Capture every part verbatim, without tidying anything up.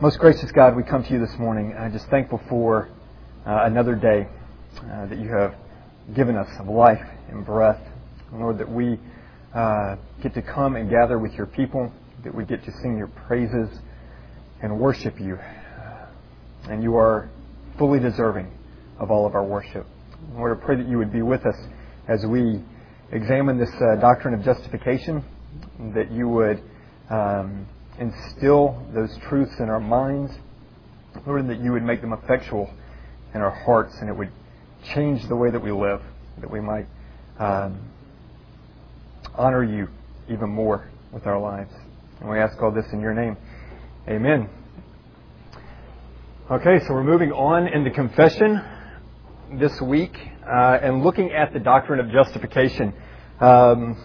Most gracious God, we come to you this morning. I'm just thankful for uh, another day uh, that you have given us of life and breath. And Lord, that we uh, get to come and gather with your people, that we get to sing your praises and worship you. And you are fully deserving of all of our worship. Lord, I pray that you would be with us as we examine this uh, doctrine of justification, that you would um, instill those truths in our minds, Lord, and that you would make them effectual in our hearts, and it would change the way that we live, that we might um, honor you even more with our lives. And we ask all this in your name. Amen. Okay, so we're moving on into confession this week uh, and looking at the doctrine of justification. Um,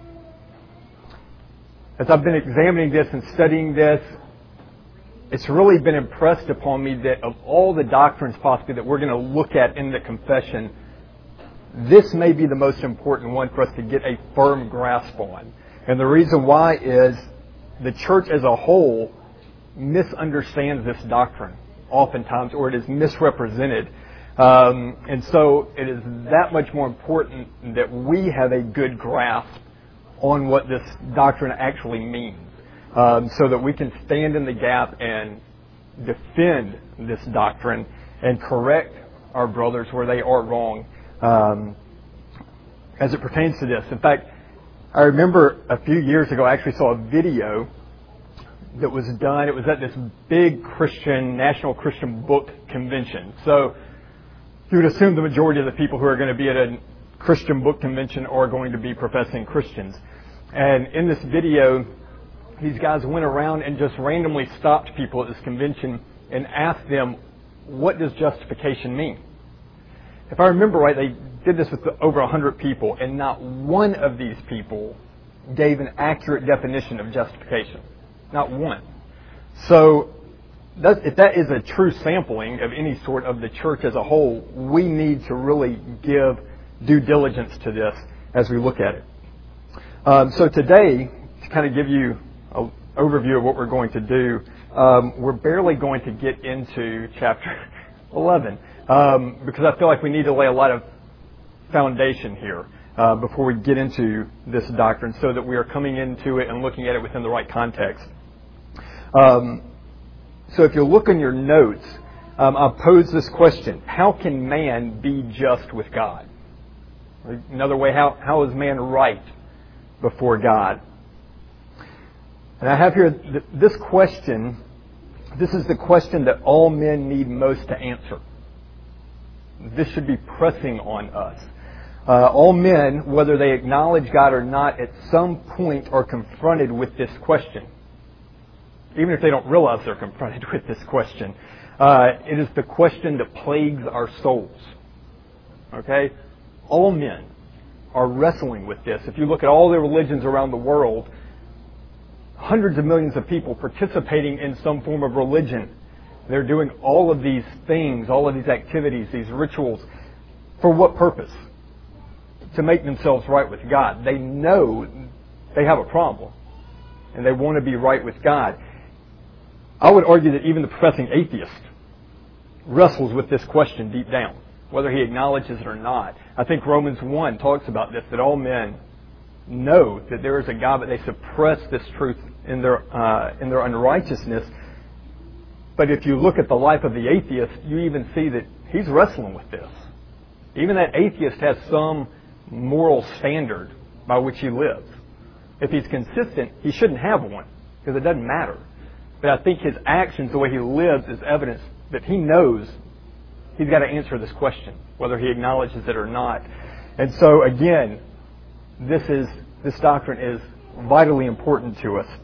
As I've been examining this and studying this, it's really been impressed upon me that of all the doctrines possibly that we're going to look at in the confession, this may be the most important one for us to get a firm grasp on. And the reason why is the church as a whole misunderstands this doctrine oftentimes, or it is misrepresented. Um, and so it is that much more important that we have a good grasp on what this doctrine actually means, um, so that we can stand in the gap and defend this doctrine and correct our brothers where they are wrong um, as it pertains to this. In fact, I remember a few years ago I actually saw a video that was done. It was at this big Christian, National Christian Book Convention. So you would assume the majority of the people who are going to be at a Christian book convention are going to be professing Christians. And in this video, these guys went around and just randomly stopped people at this convention and asked them, what does justification mean? If I remember right, they did this with over one hundred people, and not one of these people gave an accurate definition of justification. Not one. So that, if that is a true sampling of any sort of the church as a whole, we need to really give due diligence to this as we look at it. Um, so today, to kind of give you an overview of what we're going to do, um, we're barely going to get into chapter eleven um, because I feel like we need to lay a lot of foundation here uh, before we get into this doctrine, so that we are coming into it and looking at it within the right context. Um, so if you look in your notes, um, I'll pose this question: how can man be just with God? Another way, how, how is man right before God? And I have here th- this question. This is the question that all men need most to answer. This should be pressing on us. Uh, all men, whether they acknowledge God or not, at some point are confronted with this question. Even if they don't realize they're confronted with this question. Uh, it is the question that plagues our souls. Okay? All men are wrestling with this. If you look at all the religions around the world, hundreds of millions of people participating in some form of religion. They're doing all of these things, all of these activities, these rituals. For what purpose? To make themselves right with God. They know they have a problem, and they want to be right with God. I would argue that even the professing atheist wrestles with this question deep down, whether he acknowledges it or not. I think Romans one talks about this, that all men know that there is a God, but they suppress this truth in their uh, in their unrighteousness. But if you look at the life of the atheist, you even see that he's wrestling with this. Even that atheist has some moral standard by which he lives. If he's consistent, he shouldn't have one, because it doesn't matter. But I think his actions, the way he lives, is evidence that he knows he's got to answer this question, whether he acknowledges it or not. And so, again, this is this doctrine is vitally important to us.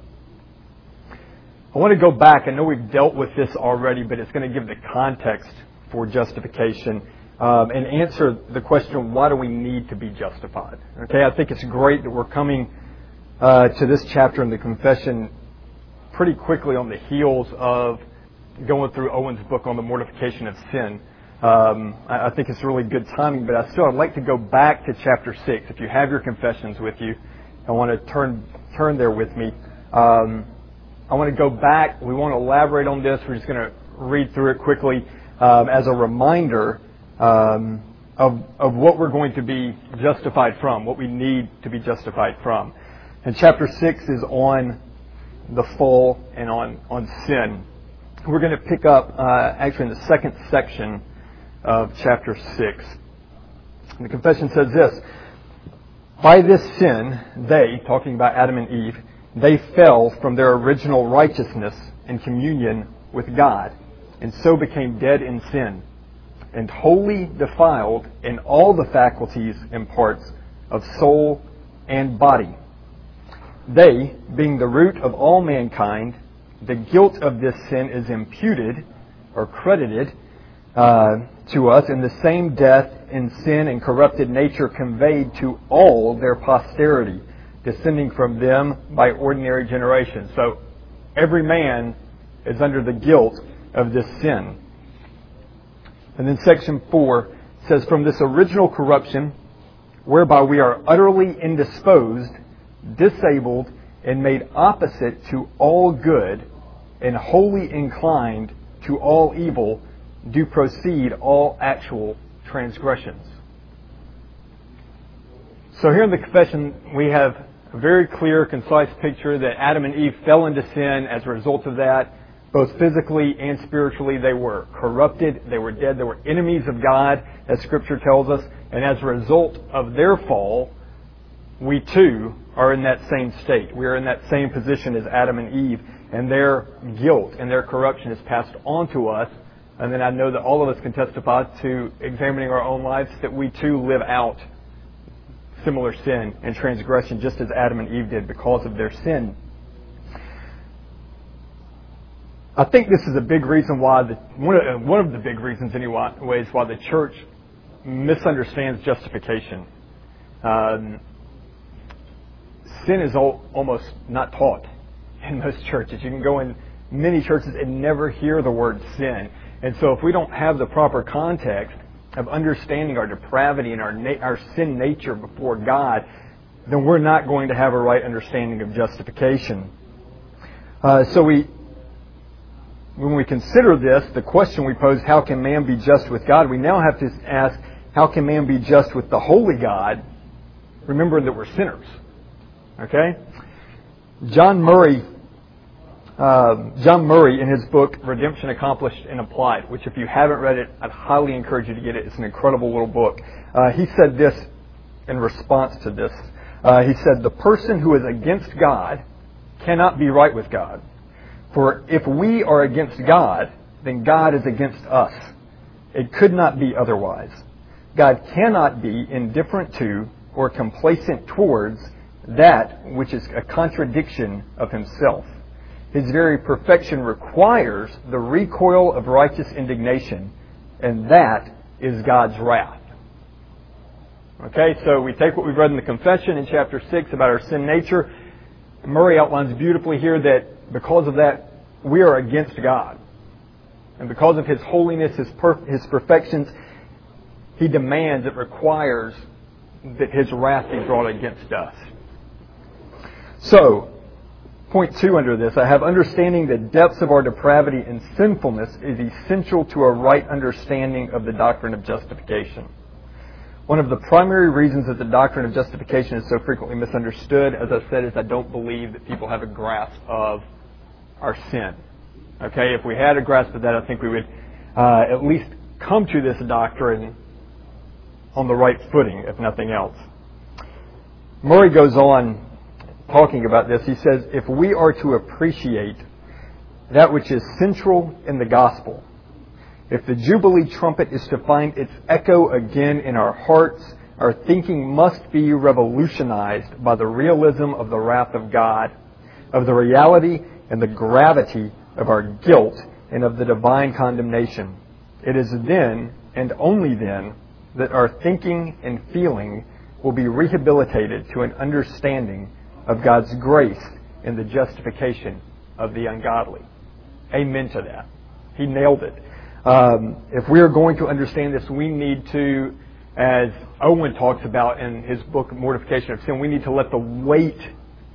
I want to go back. I know we've dealt with this already, but it's going to give the context for justification um, and answer the question, why do we need to be justified? Okay, I think it's great that we're coming uh, to this chapter in the confession pretty quickly on the heels of going through Owen's book on the mortification of sin. Um, I, I think it's really good timing, but I still I'd like to go back to chapter six. If you have your confessions with you, I want to turn turn there with me. Um, I want to go back. We want to elaborate on this. We're just going to read through it quickly um, as a reminder um, of, of what we're going to be justified from, what we need to be justified from. And chapter six is on the fall and on, on sin. We're going to pick up uh, actually in the second section of chapter six. And the confession says this: by this sin, they, talking about Adam and Eve, they fell from their original righteousness and communion with God, and so became dead in sin, and wholly defiled in all the faculties and parts of soul and body. They, being the root of all mankind, the guilt of this sin is imputed or credited uh, to us, and the same death in sin and corrupted nature conveyed to all their posterity, descending from them by ordinary generation. So every man is under the guilt of this sin. And then section four says, from this original corruption, whereby we are utterly indisposed, disabled, and made opposite to all good, and wholly inclined to all evil, do proceed all actual transgressions. So here in the confession, we have a very clear, concise picture that Adam and Eve fell into sin as a result of that. Both physically and spiritually, they were corrupted, they were dead, they were enemies of God, as Scripture tells us. And as a result of their fall, we too are in that same state. We are in that same position as Adam and Eve, and their guilt and their corruption is passed on to us. And then I know that all of us can testify to examining our own lives that we too live out similar sin and transgression just as Adam and Eve did because of their sin. I think this is a big reason why, the, one, of, one of the big reasons anyways, why the church misunderstands justification. Um, sin is all, almost not taught in most churches. You can go in many churches and never hear the word sin. And so if we don't have the proper context of understanding our depravity and our na- our sin nature before God, then we're not going to have a right understanding of justification. Uh, so we, when we consider this, the question we pose, how can man be just with God? We now have to ask, how can man be just with the holy God, remembering that we're sinners? Okay? John Murray Uh, John Murray, in his book, Redemption Accomplished and Applied, which if you haven't read it, I'd highly encourage you to get it. It's an incredible little book. Uh, he said this in response to this. Uh, he said, the person who is against God cannot be right with God. For if we are against God, then God is against us. It could not be otherwise. God cannot be indifferent to or complacent towards that which is a contradiction of himself. His very perfection requires the recoil of righteous indignation, and that is God's wrath. Okay, so we take what we've read in the confession in chapter six about our sin nature. Murray outlines beautifully here that because of that, we are against God. And because of His holiness, His, perf- His perfections, He demands, it requires that His wrath be brought against us. So, point two under this, I have understanding the depths of our depravity and sinfulness is essential to a right understanding of the doctrine of justification. One of the primary reasons that the doctrine of justification is so frequently misunderstood, as I said, is I don't believe that people have a grasp of our sin. Okay, if we had a grasp of that, I think we would uh, at least come to this doctrine on the right footing, if nothing else. Murray goes on talking about this. He says, if we are to appreciate that which is central in the gospel, if the Jubilee trumpet is to find its echo again in our hearts, our thinking must be revolutionized by the realism of the wrath of God, of the reality and the gravity of our guilt, and of the divine condemnation. It is then, and only then, that our thinking and feeling will be rehabilitated to an understanding of God's grace in the justification of the ungodly. Amen to that. He nailed it. Um, if we are going to understand this, we need to, as Owen talks about in his book, Mortification of Sin, we need to let the weight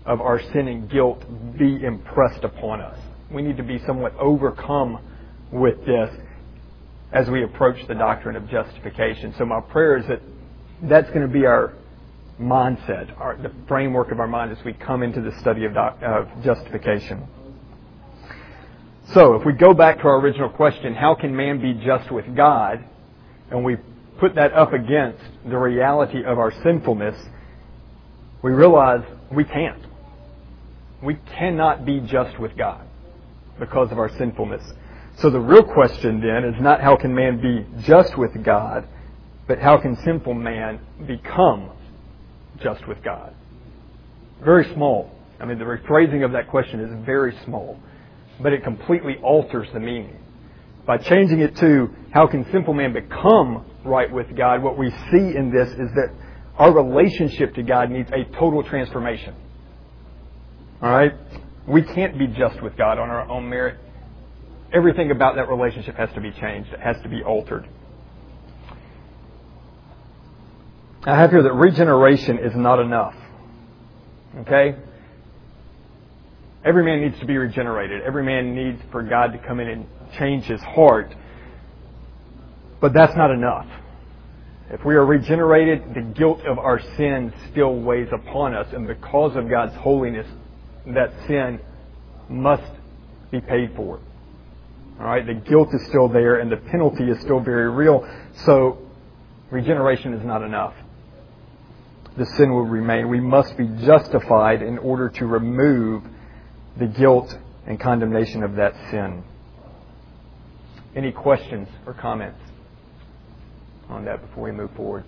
of our sin and guilt be impressed upon us. We need to be somewhat overcome with this as we approach the doctrine of justification. So my prayer is that that's going to be our mindset, our, the framework of our mind as we come into the study of, doc, of justification. So if we go back to our original question, how can man be just with God? And we put that up against the reality of our sinfulness, we realize we can't. We cannot be just with God because of our sinfulness. So the real question then is not how can man be just with God, but how can sinful man become just with God? Very small. I mean, the rephrasing of that question is very small, but it completely alters the meaning. By changing it to how can sinful man become right with God, what we see in this is that our relationship to God needs a total transformation. All right? We can't be just with God on our own merit. Everything about that relationship has to be changed. It has to be altered. I have here that regeneration is not enough. Okay? Every man needs to be regenerated. Every man needs for God to come in and change his heart. But that's not enough. If we are regenerated, the guilt of our sin still weighs upon us. And because of God's holiness, that sin must be paid for. All right? The guilt is still there and the penalty is still very real. So regeneration is not enough. The sin will remain. We must be justified in order to remove the guilt and condemnation of that sin. Any questions or comments on that before we move forward?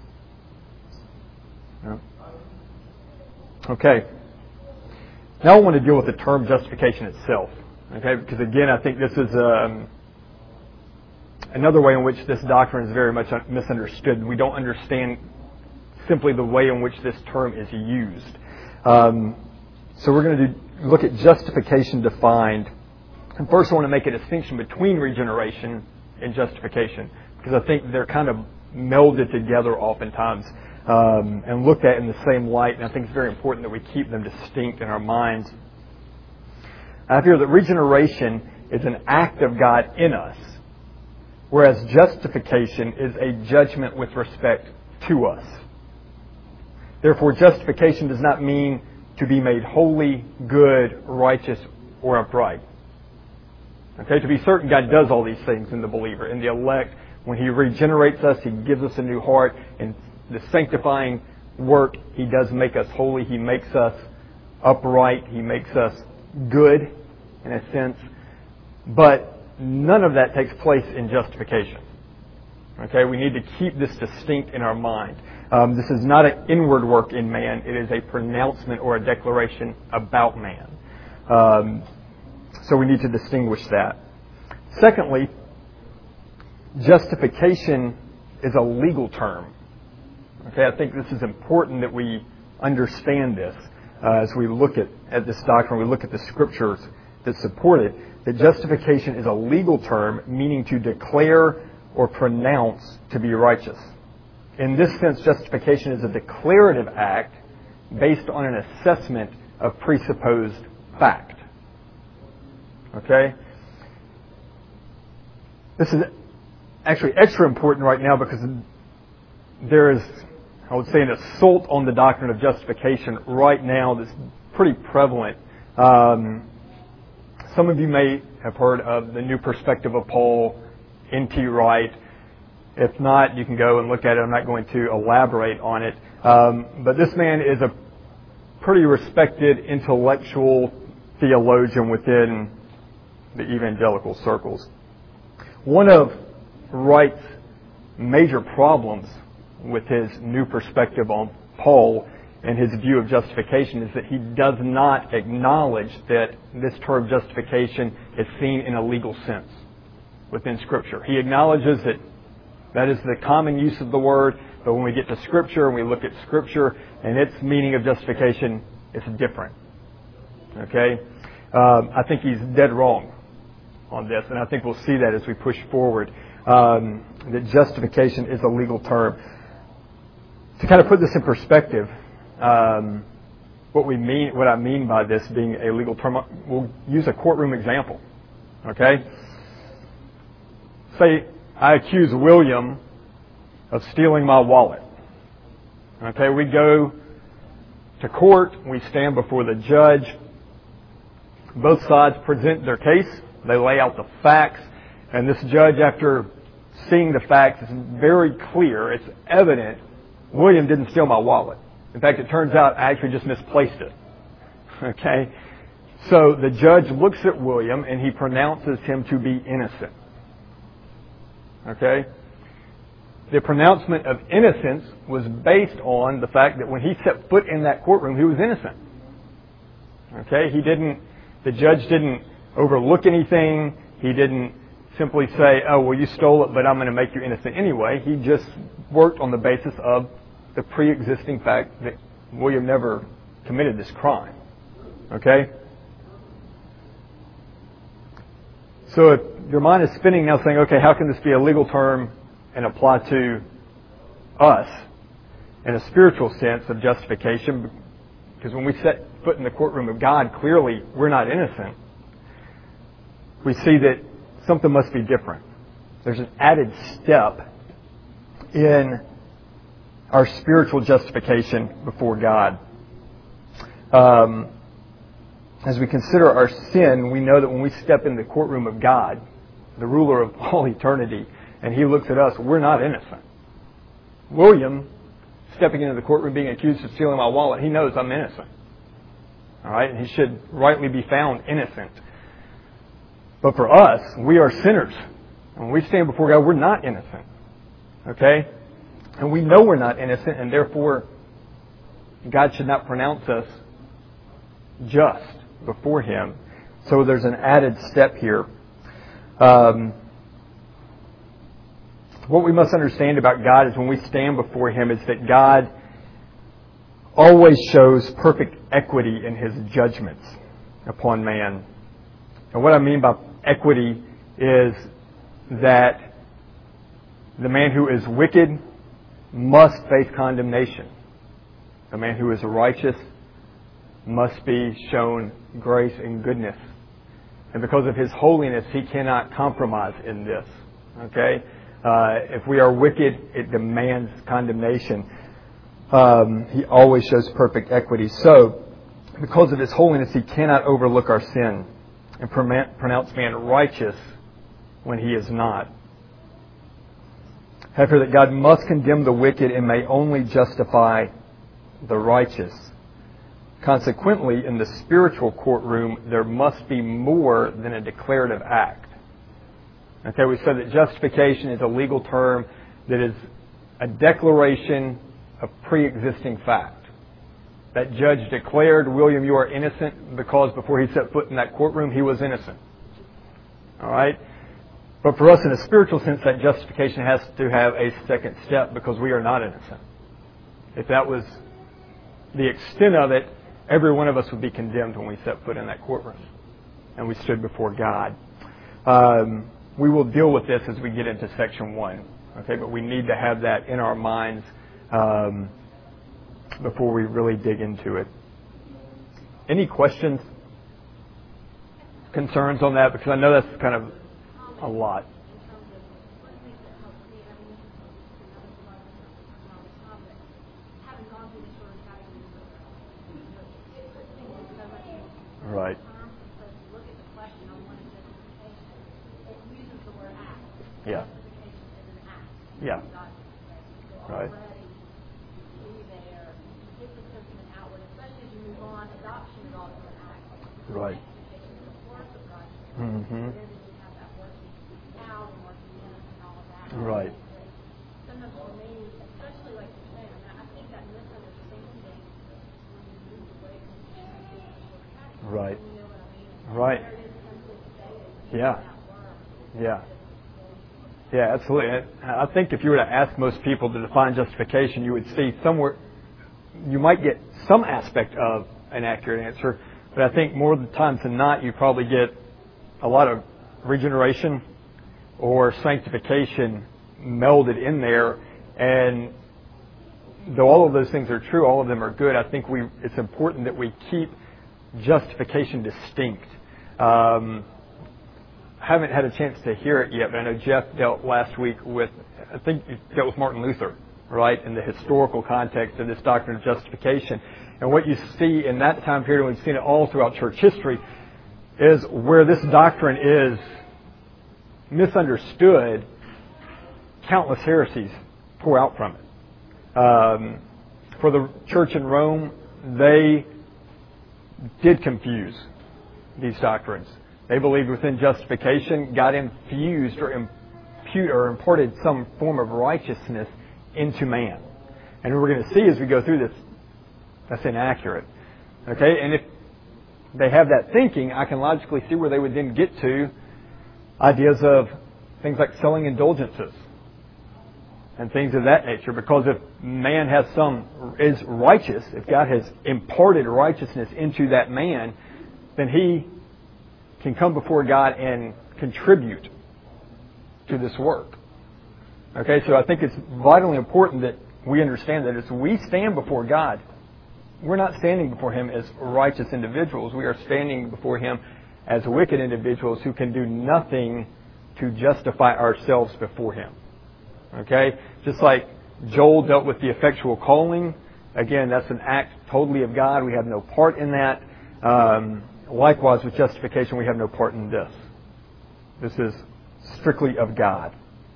No? Okay. Now I want to deal with the term justification itself. Okay, because again, I think this is um, another way in which this doctrine is very much misunderstood. We don't understand simply the way in which this term is used. Um, so we're going to do, look at justification defined. And first I want to make a distinction between regeneration and justification, because I think they're kind of melded together oftentimes um, and looked at in the same light, and I think it's very important that we keep them distinct in our minds. I have here that regeneration is an act of God in us, whereas justification is a judgment with respect to us. Therefore, justification does not mean to be made holy, good, righteous, or upright. Okay, to be certain, God does all these things in the believer, in the elect. When He regenerates us, He gives us a new heart. In the sanctifying work, He does make us holy. He makes us upright. He makes us good, in a sense. But none of that takes place in justification. Okay, we need to keep this distinct in our mind. Um, this is not an inward work in man. It is a pronouncement or a declaration about man. Um, so we need to distinguish that. Secondly, justification is a legal term. Okay, I think this is important that we understand this uh, as we look at, at this doctrine, we look at the scriptures that support it, that justification is a legal term, meaning to declare or pronounce to be righteous. In this sense, justification is a declarative act based on an assessment of presupposed fact. Okay? This is actually extra important right now because there is, I would say, an assault on the doctrine of justification right now that's pretty prevalent. Um, some of you may have heard of the New Perspective of Paul, N T Wright. If not, you can go and look at it. I'm not going to elaborate on it. Um, but this man is a pretty respected intellectual theologian within the evangelical circles. One of Wright's major problems with his new perspective on Paul and his view of justification is that he does not acknowledge that this term justification is seen in a legal sense within Scripture. He acknowledges that that is the common use of the word, but when we get to Scripture and we look at Scripture and its meaning of justification, it's different. Okay? Um, I think he's dead wrong on this, and I think we'll see that as we push forward, um, that justification is a legal term. To kind of put this in perspective, um, what we mean, what I mean by this being a legal term. We'll use a courtroom example. Okay? Say I accuse William of stealing my wallet. Okay, we go to court, we stand before the judge. Both sides present their case. They lay out the facts. And this judge, after seeing the facts, is very clear. It's evident William didn't steal my wallet. In fact, it turns out I actually just misplaced it. Okay? So the judge looks at William and he pronounces him to be innocent. Okay? The pronouncement of innocence was based on the fact that when he set foot in that courtroom, he was innocent. Okay? He didn't, the judge didn't overlook anything. He didn't simply say, oh, well, you stole it, but I'm going to make you innocent anyway. He just worked on the basis of the pre-existing fact that William never committed this crime. Okay? So if your mind is spinning now saying, okay, how can this be a legal term and apply to us in a spiritual sense of justification? Because when we set foot in the courtroom of God, clearly we're not innocent. We see that something must be different. There's an added step in our spiritual justification before God. Um, as we consider our sin, we know that when we step in the courtroom of God, the ruler of all eternity, and He looks at us, we're not innocent. William, stepping into the courtroom being accused of stealing my wallet, he knows I'm innocent. All right? And he should rightly be found innocent. But for us, we are sinners. When we stand before God, we're not innocent. Okay? And we know we're not innocent, and therefore God should not pronounce us just before Him. So there's an added step here. Um, what we must understand about God is when we stand before Him is that God always shows perfect equity in His judgments upon man. And what I mean by equity is that the man who is wicked must face condemnation. The man who is righteous must be shown grace and goodness. And because of His holiness, He cannot compromise in this. Okay? Uh, if we are wicked, it demands condemnation. Um, he always shows perfect equity. So, because of His holiness, He cannot overlook our sin and pronounce man righteous when he is not. However, that God must condemn the wicked and may only justify the righteous. Consequently, in the spiritual courtroom, there must be more than a declarative act. Okay, we said that justification is a legal term that is a declaration of pre-existing fact. That judge declared, William, you are innocent, because before he set foot in that courtroom, he was innocent. All right? But for us, in a spiritual sense, that justification has to have a second step because we are not innocent. If that was the extent of it, every one of us would be condemned when we set foot in that courtroom and we stood before God. Um, we will deal with this as we get into section one. Okay, but we need to have that in our minds um, before we really dig into it. Any questions, concerns on that? Because I know that's kind of a lot. Right. Yeah. Yeah. Right. Right. Mm-hmm. Right. Right. Right. Yeah. Yeah. Yeah, absolutely. I think if you were to ask most people to define justification, you would see somewhere, you might get some aspect of an accurate answer, but I think more times than not, you probably get a lot of regeneration or sanctification melded in there, and though all of those things are true, all of them are good, I think we it's important that we keep justification distinct. Um, I haven't had a chance to hear it yet, but I know Jeff dealt last week with, I think he dealt with Martin Luther, right, in the historical context of this doctrine of justification. And what you see in that time period, and we've seen it all throughout church history, is where this doctrine is misunderstood, countless heresies pour out from it. Um, for the church in Rome, they did confuse these doctrines. They believed within justification, God infused or imputed or imparted some form of righteousness into man. And we're going to see as we go through this, that's inaccurate. Okay, and if they have that thinking, I can logically see where they would then get to ideas of things like selling indulgences and things of that nature. Because if man has some, is righteous, if God has imparted righteousness into that man, then he can come before God and contribute to this work. Okay, so I think it's vitally important that we understand that as we stand before God, we're not standing before Him as righteous individuals. We are standing before Him as wicked individuals who can do nothing to justify ourselves before Him. Okay? Just like Joel dealt with the effectual calling. Again, that's an act totally of God. We have no part in that. Um, likewise, with justification, we have no part in this. This is strictly of God.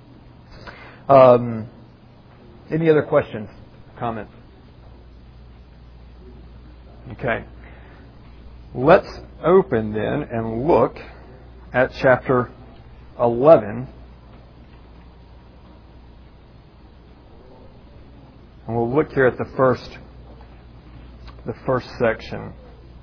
Um, any other questions, comments? Okay. Let's open then and look at chapter eleven. And we'll look here at the first the first section.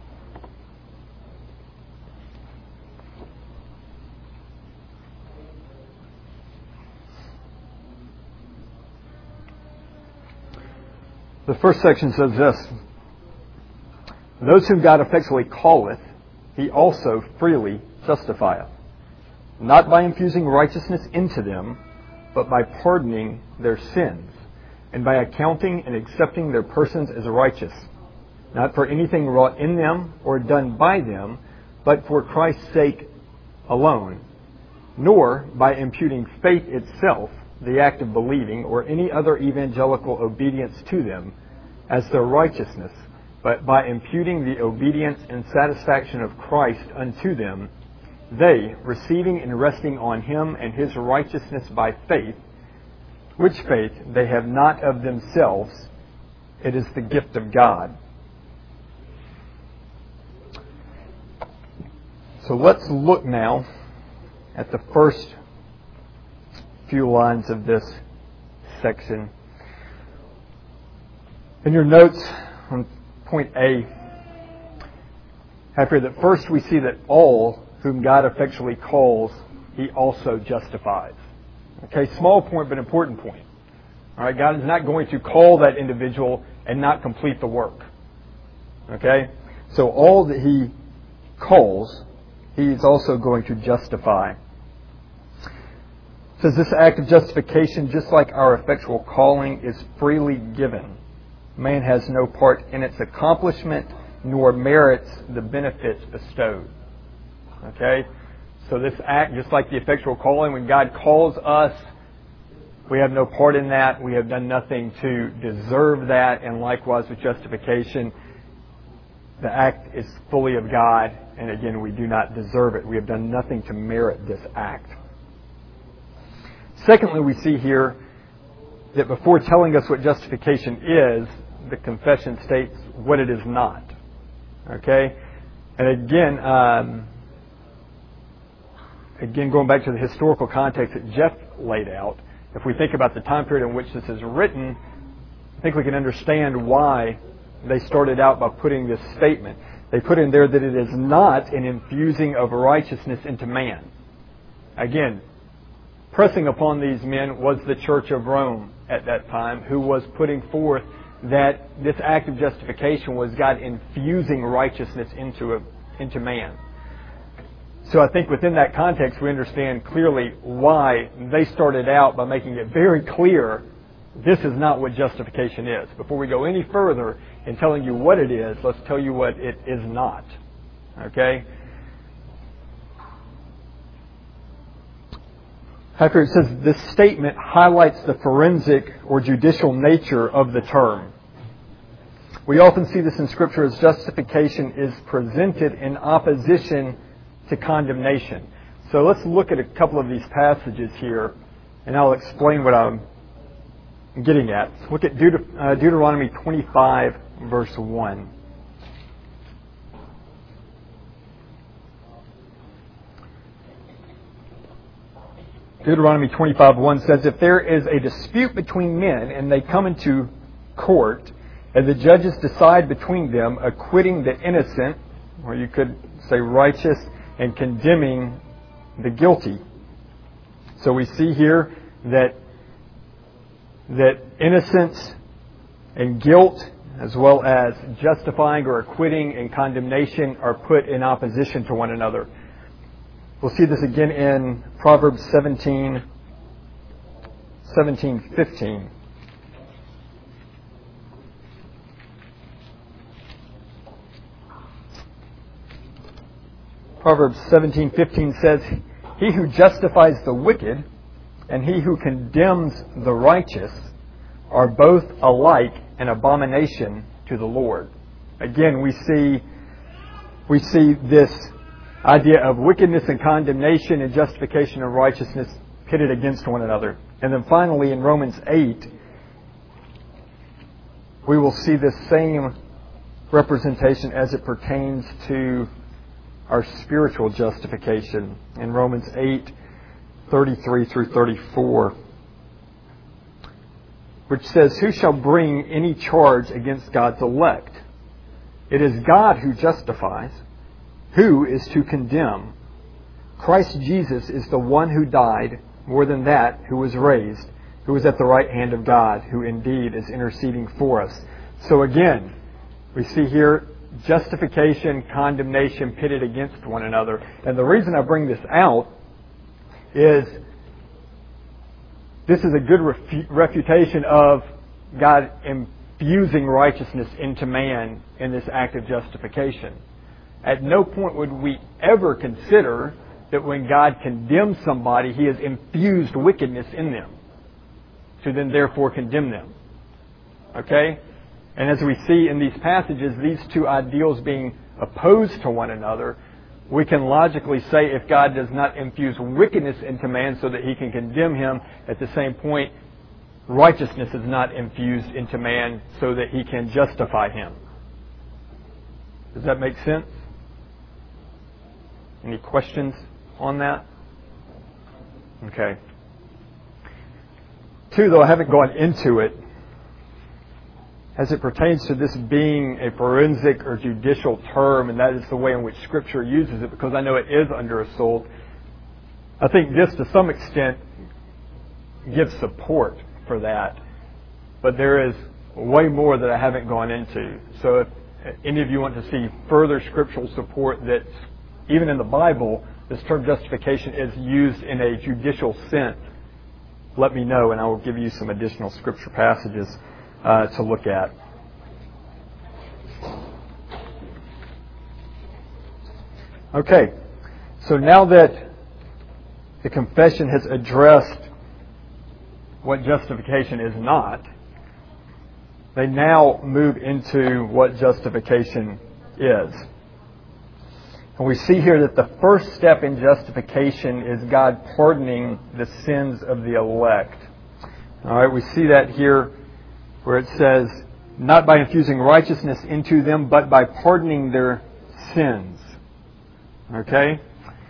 The first section says this: Those whom God effectually calleth, He also freely justifieth, not by infusing righteousness into them, but by pardoning their sins, and by accounting and accepting their persons as righteous, not for anything wrought in them or done by them, but for Christ's sake alone, nor by imputing faith itself, the act of believing, or any other evangelical obedience to them, as their righteousness, but by imputing the obedience and satisfaction of Christ unto them, they, receiving and resting on Him and His righteousness by faith, which faith they have not of themselves, it is the gift of God. So let's look now at the first few lines of this section. In your notes on point A, have here that first we see that all whom God effectually calls, He also justifies. Okay, small point but important point. All right, God is not going to call that individual and not complete the work. Okay, so all that He calls, He is also going to justify. It says this act of justification, just like our effectual calling, is freely given. Man has no part in its accomplishment, nor merits the benefits bestowed. Okay? So this act, just like the effectual calling, when God calls us, we have no part in that. We have done nothing to deserve that. And likewise with justification, the act is fully of God. And again, we do not deserve it. We have done nothing to merit this act. Secondly, we see here that before telling us what justification is, the confession states what it is not. Okay? And again, um, again, going back to the historical context that Jeff laid out, if we think about the time period in which this is written, I think we can understand why they started out by putting this statement. They put in there that it is not an infusing of righteousness into man. Again, pressing upon these men was the Church of Rome at that time, who was putting forth that this act of justification was God infusing righteousness into a, into man. So I think within that context we understand clearly why they started out by making it very clear this is not what justification is. Before we go any further in telling you what it is, let's tell you what it is not. Okay? After it says this statement highlights the forensic or judicial nature of the term. We often see this in Scripture as justification is presented in opposition to condemnation. So let's look at a couple of these passages here, and I'll explain what I'm getting at. Look at Deut- uh, Deuteronomy twenty-five, verse one. Deuteronomy twenty-five one says, if there is a dispute between men and they come into court, and the judges decide between them, acquitting the innocent, or you could say righteous, and condemning the guilty. So we see here that that innocence and guilt, as well as justifying or acquitting and condemnation, are put in opposition to one another. We'll see this again in Proverbs seventeen, seventeen fifteen. Proverbs seventeen fifteen says, he who justifies the wicked and he who condemns the righteous are both alike an abomination to the Lord. Again, we see we see this idea of wickedness and condemnation and justification and righteousness pitted against one another. And then finally in Romans eight, we will see this same representation as it pertains to our spiritual justification in Romans eight, thirty-three through thirty-four, which says, who shall bring any charge against God's elect? It is God who justifies. Who is to condemn? Christ Jesus is the one who died, more than that, who was raised, who is at the right hand of God, who indeed is interceding for us. So again, we see here justification, condemnation pitted against one another. And the reason I bring this out is this is a good refu- refutation of God infusing righteousness into man in this act of justification. At no point would we ever consider that when God condemns somebody, He has infused wickedness in them to then therefore condemn them. Okay? And as we see in these passages, these two ideals being opposed to one another, we can logically say if God does not infuse wickedness into man so that He can condemn him, at the same point, righteousness is not infused into man so that He can justify him. Does that make sense? Any questions on that? Okay. Two, though I haven't gone into it, as it pertains to this being a forensic or judicial term, and that is the way in which Scripture uses it, because I know it is under assault, I think this, to some extent, gives support for that. But there is way more that I haven't gone into. So if any of you want to see further scriptural support that, even in the Bible, this term justification is used in a judicial sense, let me know, and I will give you some additional scripture passages Uh, to look at. Okay, so now that the confession has addressed what justification is not, they now move into what justification is. And we see here that the first step in justification is God pardoning the sins of the elect. All right, we see that here where it says, not by infusing righteousness into them, but by pardoning their sins. Okay?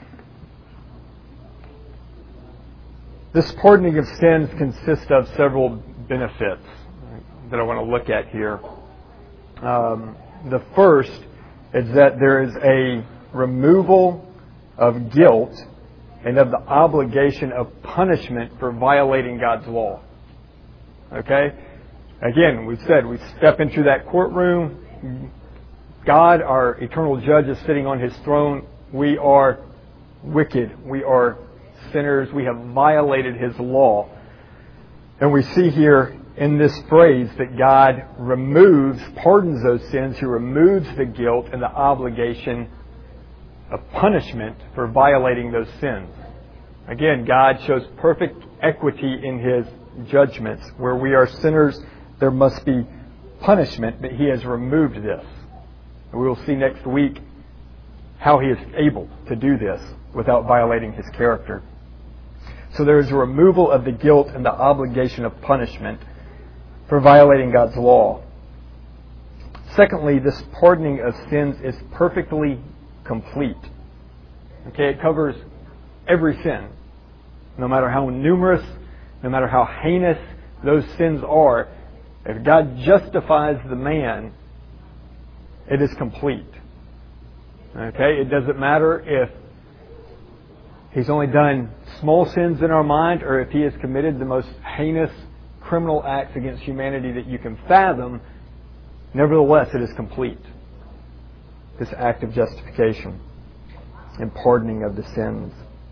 This pardoning of sins consists of several benefits that I want to look at here. Um, the first is that there is a removal of guilt and of the obligation of punishment for violating God's law. Okay? Again, we've said we step into that courtroom. God, our eternal judge, is sitting on His throne. We are wicked. We are sinners. We have violated His law. And we see here in this phrase that God removes, pardons those sins, He removes the guilt and the obligation of punishment for violating those sins. Again, God shows perfect equity in His judgments. Where we are sinners, there must be punishment, but He has removed this. And we will see next week how He is able to do this without violating His character. So there is a removal of the guilt and the obligation of punishment for violating God's law. Secondly, this pardoning of sins is perfectly complete. Okay, it covers every sin. No matter how numerous, no matter how heinous those sins are, if God justifies the man, it is complete. Okay, it doesn't matter if he's only done small sins in our mind or if he has committed the most heinous criminal acts against humanity that you can fathom. Nevertheless, it is complete. This act of justification and pardoning of the sins.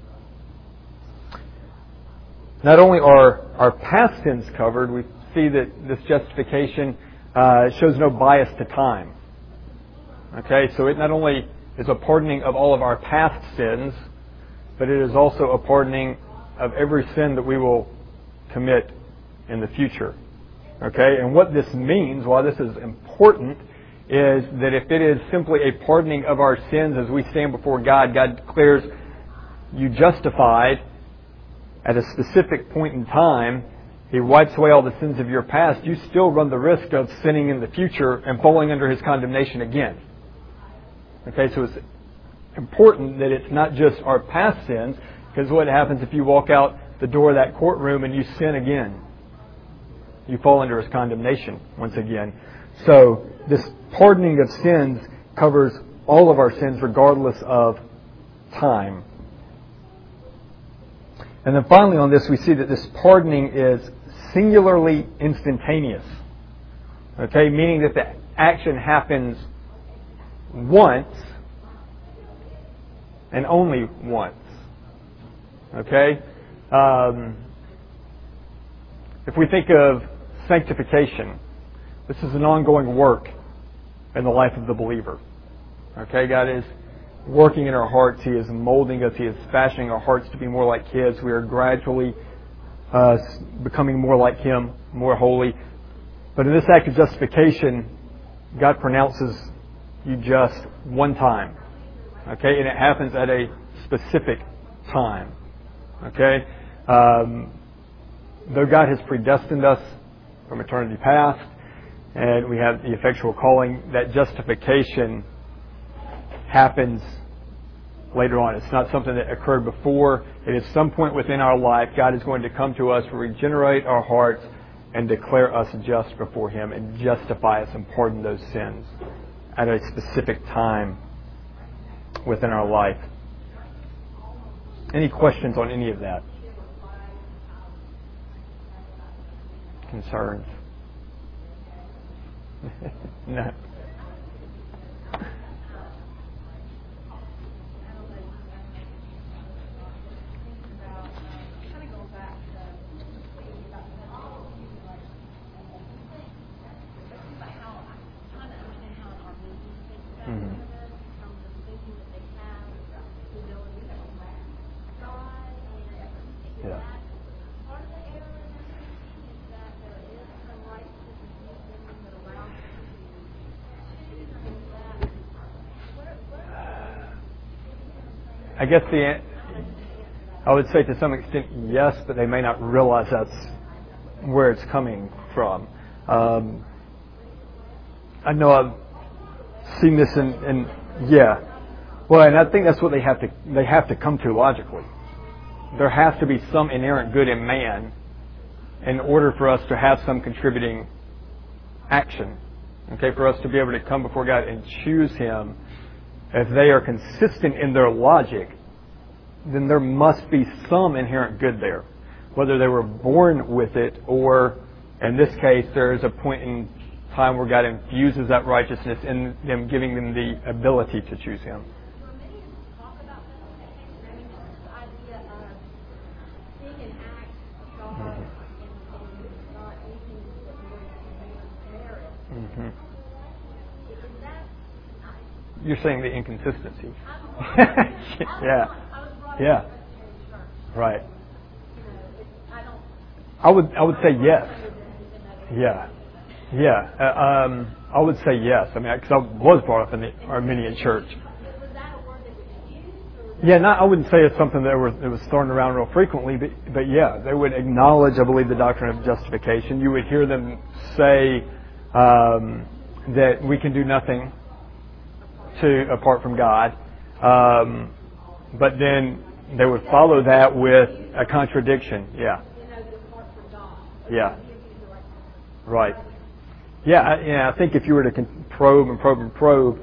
Not only are our past sins covered, we see that this justification uh, shows no bias to time. Okay, so it not only is a pardoning of all of our past sins, but it is also a pardoning of every sin that we will commit in the future. Okay, and what this means, why this is important, is that if it is simply a pardoning of our sins as we stand before God, God declares you justified at a specific point in time, He wipes away all the sins of your past, you still run the risk of sinning in the future and falling under His condemnation again. Okay, so it's important that it's not just our past sins, because what happens if you walk out the door of that courtroom and you sin again? You fall under His condemnation once again. So this pardoning of sins covers all of our sins regardless of time. And then finally on this we see that this pardoning is singularly instantaneous. Okay, meaning that the action happens once and only once. Okay? Um, if we think of sanctification, this is an ongoing work in the life of the believer. Okay, God is working in our hearts. He is molding us. He is fashioning our hearts to be more like His. We are gradually uh, becoming more like Him, more holy. But in this act of justification, God pronounces you just one time. Okay, and it happens at a specific time. Okay, um, though God has predestined us from eternity past, and we have the effectual calling, that justification happens later on. It's not something that occurred before. It is some point within our life. God is going to come to us, regenerate our hearts, and declare us just before Him, and justify us and pardon those sins at a specific time within our life. Any questions on any of that? Concerns? No. Mm-hmm. Yeah. I guess the I would say to some extent yes, but they may not realize that's where it's coming from. Um, I know I've seen this in, in yeah, well, and I think that's what they have to they have to come to logically. There has to be some inherent good in man in order for us to have some contributing action. Okay, for us to be able to come before God and choose Him. If they are consistent in their logic, then there must be some inherent good there. Whether they were born with it or, in this case, there is a point in time where God infuses that righteousness in them, giving them the ability to choose Him. you're saying the inconsistency. yeah. Yeah. Right. I would I would say yes. Yeah. Yeah. Uh, um, I would say yes. I mean, because I was brought up in the Arminian church. Yeah, not, I wouldn't say it's something that, were, that was thrown around real frequently, but, but yeah, they would acknowledge, I believe, the doctrine of justification. You would hear them say um, that we can do nothing to apart from God, um, but then they would follow that with a contradiction. Yeah. Yeah. Right. Yeah, I, yeah, I think if you were to probe and probe and probe,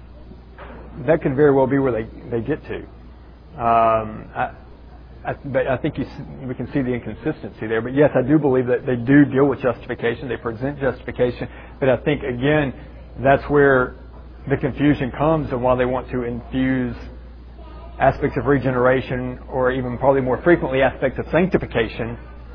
that could very well be where they, they get to. Um, I, I, but I think you, we can see the inconsistency there. But yes, I do believe that they do deal with justification. They present justification. But I think, again, that's where the confusion comes and why they want to infuse aspects of regeneration, or even probably more frequently aspects of sanctification,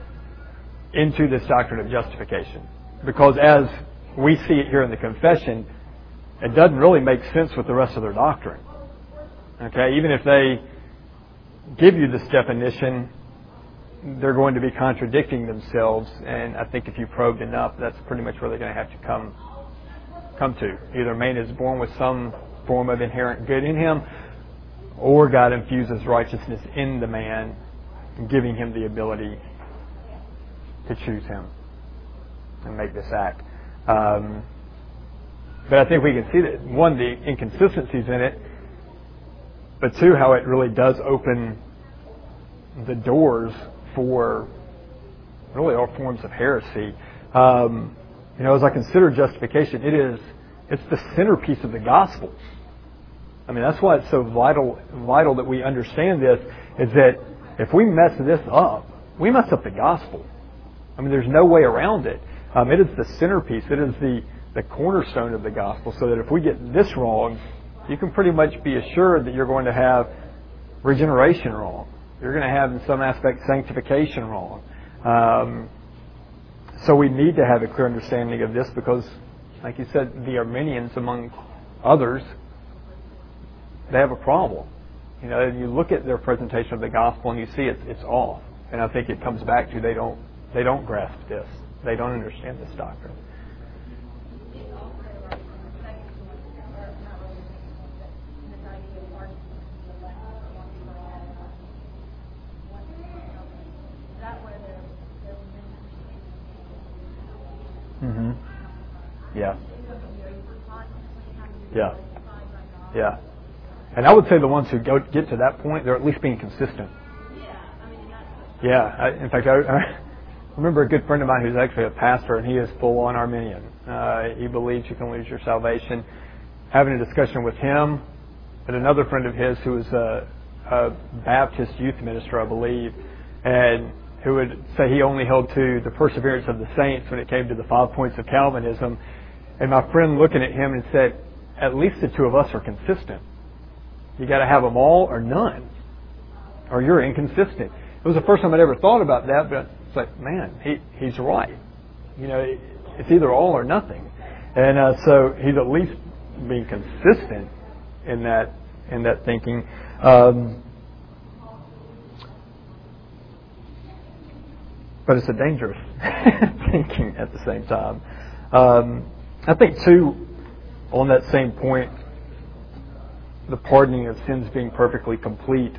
into this doctrine of justification. Because as we see it here in the confession, it doesn't really make sense with the rest of their doctrine. Okay, even if they give you this definition, they're going to be contradicting themselves, and I think if you probed enough, that's pretty much where they're going to have to come come to. Either man is born with some form of inherent good in him, or God infuses righteousness in the man, giving him the ability to choose him and make this act. Um, but I think we can see that, one, the inconsistencies in it, but two, how it really does open the doors for really all forms of heresy. Um, you know, as I consider justification, it is it's the centerpiece of the gospel. I mean, that's why it's so vital vital that we understand this, is that if we mess this up, we mess up the gospel. I mean, there's no way around it. Um, it is the centerpiece. It is the, the cornerstone of the gospel, so that if we get this wrong, you can pretty much be assured that you're going to have regeneration wrong. You're going to have, in some aspect, sanctification wrong. Um, so we need to have a clear understanding of this because, like you said, the Arminians, among others, they have a problem. You know, you look at their presentation of the gospel and you see it's, it's off. And I think it comes back to they don't they don't grasp this. They don't understand this doctrine. Mm-hmm. Yeah. Yeah. Yeah. And I would say the ones who go get to that point, they're at least being consistent. Yeah. I, in fact, I, I remember a good friend of mine who's actually a pastor, and he is full-on Arminian. Uh, he believes you can lose your salvation. Having a discussion with him and another friend of his who was a, a Baptist youth minister, I believe, and who would say he only held to the perseverance of the saints when it came to the five points of Calvinism. And my friend looking at him and said, at least the two of us are consistent. You got to have them all or none, or you're inconsistent. It was the first time I'd ever thought about that, but it's like, man, he he's right. You know, it's either all or nothing. And uh, so he's at least being consistent in that in that thinking. Um, But it's a dangerous thinking at the same time. Um, I think, too, on that same point, the pardoning of sins being perfectly complete,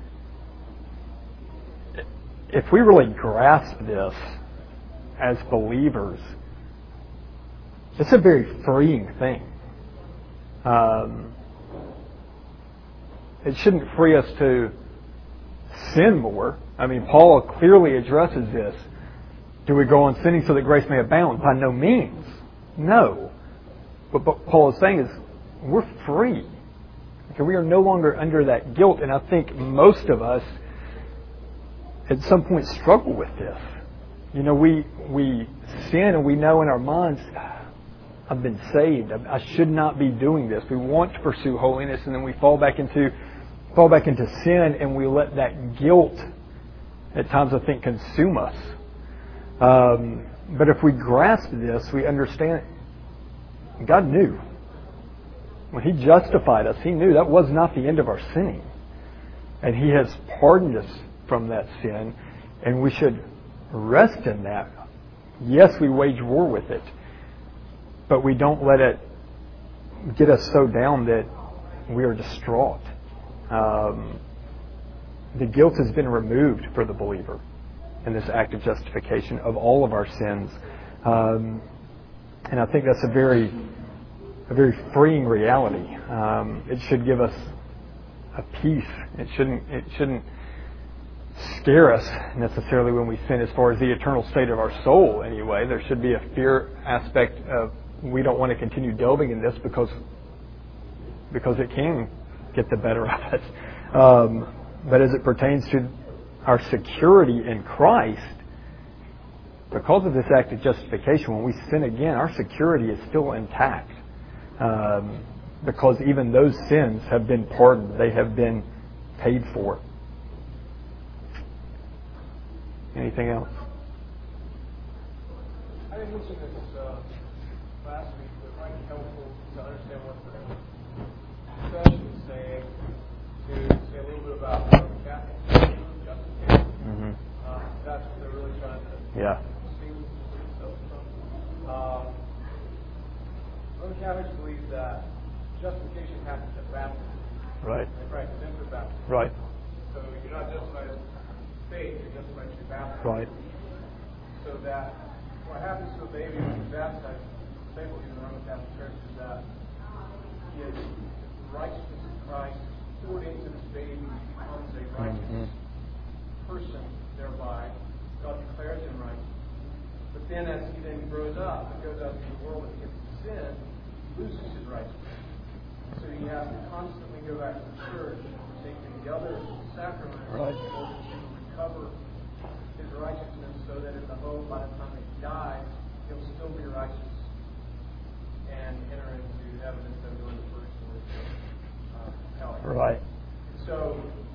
if we really grasp this as believers, it's a very freeing thing. Um, it shouldn't free us to sin more. I mean, Paul clearly addresses this. Do we go on sinning so that grace may abound? By no means. No. But what Paul is saying is we're free. Okay, we are no longer under that guilt. And I think most of us at some point struggle with this. You know, we we sin and we know in our minds, I've been saved. I should not be doing this. We want to pursue holiness, and then we fall back into fall back into sin, and we let that guilt at times, I think, consume us. Um, but if we grasp this, we understand God knew. When He justified us, He knew that was not the end of our sinning. And He has pardoned us from that sin, and we should rest in that. Yes, we wage war with it, but we don't let it get us so down that we are distraught. Um, the guilt has been removed for the believer in this act of justification of all of our sins. Um, and I think that's a very, a very freeing reality. Um, it should give us a peace. It shouldn't, it shouldn't scare us necessarily when we sin as far as the eternal state of our soul anyway. There should be a fear aspect of we don't want to continue delving in this because because it can get the better of us. Um, but as it pertains to our security in Christ, because of this act of justification, when we sin again, our security is still intact. Um, because even those sins have been pardoned. They have been paid for. Anything else? I didn't mention this uh, last week, but it might be helpful to understand what the confession is saying, to say a little bit about Catholic justification. Mm-hmm. Uh, that's what they're really trying to Yeah. see themselves from. Um, Roman Catholics believe that justification happens at baptism. Right. Right, infant baptism. Right. So you're not justified as faith, you're justified through baptism. Right. So that what happens to a baby when he's baptized, thankfully in the Roman Catholic Church, is that he is righteousness in Christ poured into this baby, he becomes a righteous Mm-hmm. person thereby. God declares him righteous. But then as he then grows up and goes out into the world and gets to sin, he loses his righteousness. So he has to constantly go back to the church and partake in the other sacraments Right. in order to recover his righteousness, so that in the hope by the time that he dies, he'll still be righteous and enter into heaven instead of going to purgatory uh, hell. Right. So,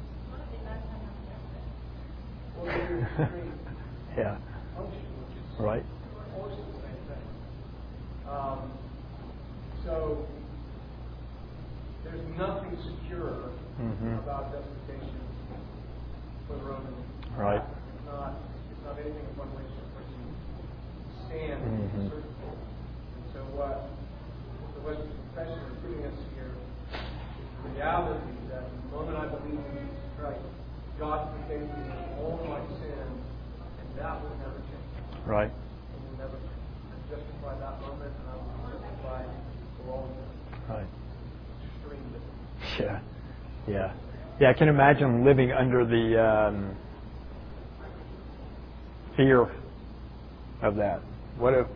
well, there's extreme Yeah. function, which is Right. almost the same thing. Um, so, there's nothing secure Mm-hmm. about justification for the Roman. Right. It's not, it's not anything upon which, which you stand Mm-hmm. certain. And so what the Western Confession is giving us here is the reality that the moment I believe in Jesus Christ, God forgave me of all my sins, and that will never change. Right. It will never change. I'm justified that moment, and I will be justified for all of them. Right. Extreme difference. Yeah. Yeah. Yeah, I can imagine living under the um, fear of that. What if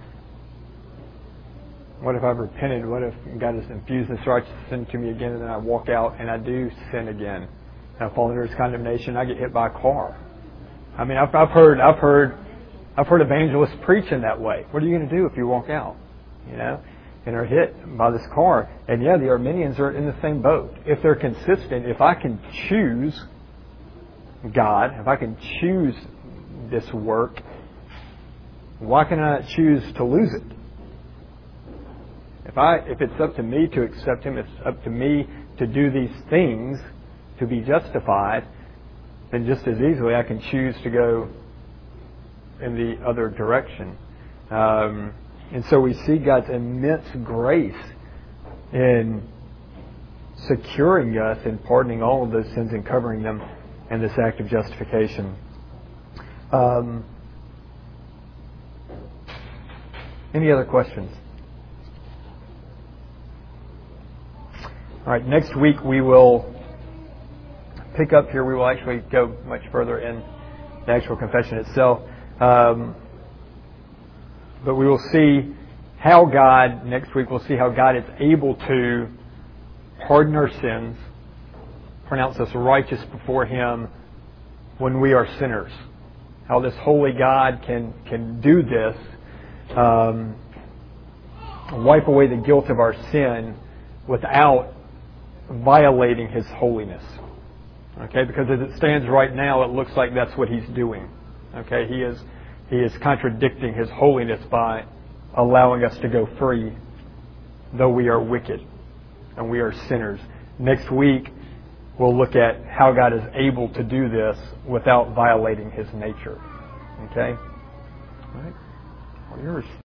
what if I've repented? What if God has infused this righteousness into me again, and then I walk out and I do sin again? And I fall under His condemnation. I get hit by a car. I mean, I've, I've heard, I've heard, I've heard evangelists preach in that way. What are you going to do if you walk out? You know, and are hit by this car. And yeah, the Arminians are in the same boat. If they're consistent, if I can choose God, if I can choose this work, why can I not choose to lose it? If I, if it's up to me to accept Him, it's up to me to do these things to be justified, then just as easily I can choose to go in the other direction. Um, and so we see God's immense grace in securing us and pardoning all of those sins and covering them in this act of justification. Um, any other questions? All right, next week we will pick up here. We will actually go much further in the actual confession itself. Um, but we will see how God, next week we'll see how God is able to pardon our sins, pronounce us righteous before Him when we are sinners. How this holy God can, can do this, um, wipe away the guilt of our sin without violating His holiness. Okay, because as it stands right now, it looks like that's what He's doing. Okay, He is He is contradicting His holiness by allowing us to go free, though we are wicked. and we are sinners. Next week, we'll look at how God is able to do this without violating His nature. Okay? All right? All yours.